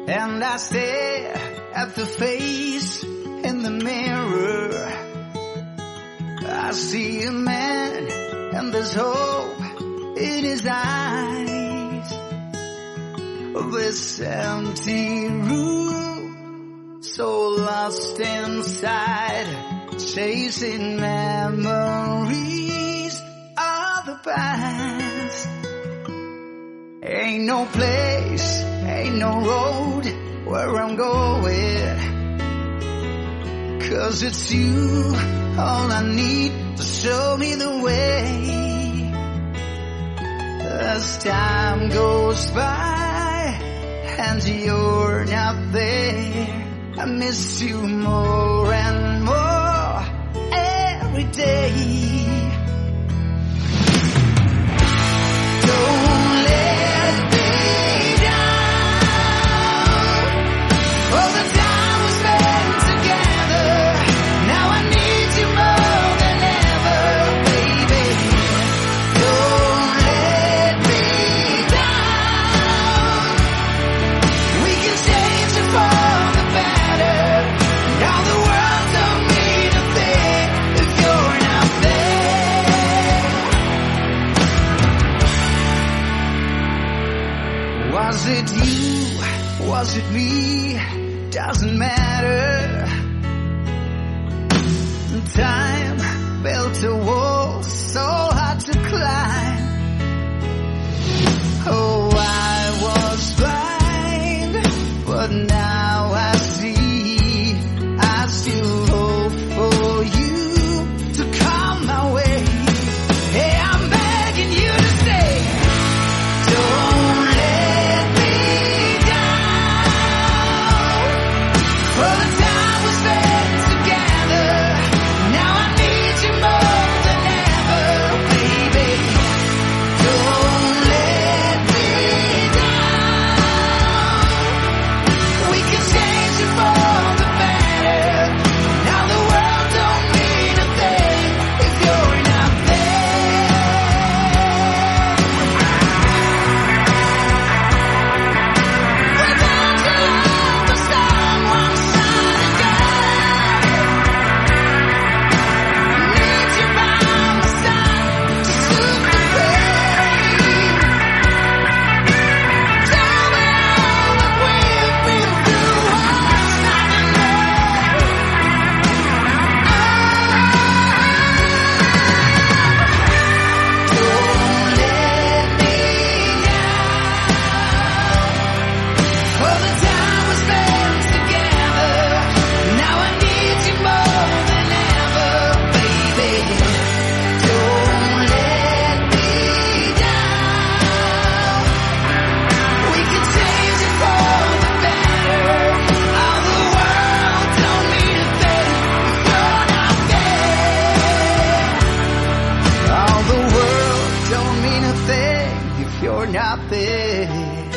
And I stare at the face in the mirror. I see a man and there's hope in his eyes. This empty room, so lost inside, chasing memories of the past. Ain't no place, ain't no road where I'm going, 'cause it's you, all I need to show me the way. As time goes by and you're not there, I miss you more and more every day. Don't let me down. All the time we spent together, now I need you more than ever, baby. Don't let me down. We can change it for the better. Now the world don't mean a thing if you're not there. Was it you? Was it me? Doesn't matter. Time built a wall so hard to climb. Oh, I was blind, but now I see. I still hope for you to come my way. Hey, I'm begging you to stay. Don't let me down. For the time we spent together, now I need you more than ever, baby. Don't let me down. We can change it for the better. Now the world don't mean a thing if you're not there. We're down to love for someone side again. Need you by my side to soothe the pain. Tell me all that we've been through was not enough. Don't let me down. For the time we spent together, now I need you more than ever, baby. Don't let me down. We can change it for the better. All the world don't mean a thing if you're not there. All the world don't mean a thing if you're not there.